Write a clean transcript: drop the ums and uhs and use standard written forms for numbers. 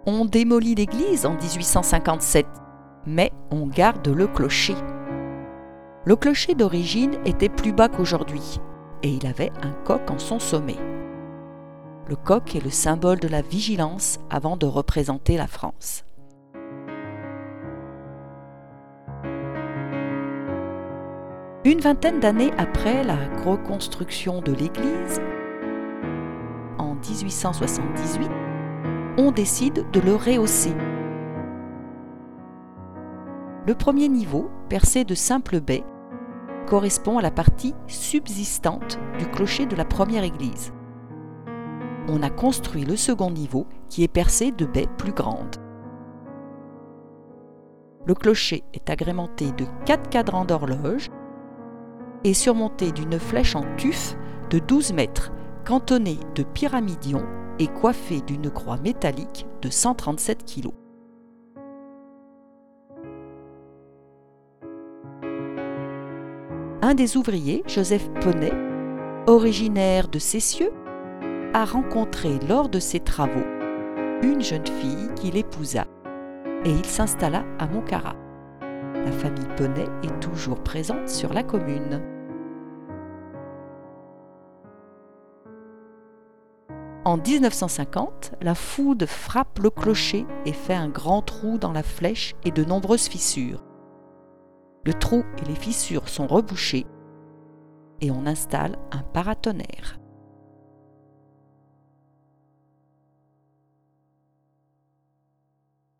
On démolit l'église en 1857, mais on garde le clocher. Le clocher d'origine était plus bas qu'aujourd'hui et il avait un coq en son sommet. Le coq est le symbole de la vigilance avant de représenter la France. Une vingtaine d'années après la reconstruction de l'église, en 1878, on décide de le rehausser. Le premier niveau, percé de simples baies, correspond à la partie subsistante du clocher de la première église. On a construit le second niveau qui est percé de baies plus grandes. Le clocher est agrémenté de 4 cadrans d'horloge et surmonté d'une flèche en tuf de 12 mètres, cantonnée de pyramidions et coiffée d'une croix métallique de 137 kg. Un des ouvriers, Joseph Poney, originaire de Cessieux, a rencontré lors de ses travaux une jeune fille qu'il épousa et il s'installa à Montcarrat. La famille Poney est toujours présente sur la commune. En 1950, la foudre frappe le clocher et fait un grand trou dans la flèche et de nombreuses fissures. Le trou et les fissures sont rebouchés et on installe un paratonnerre.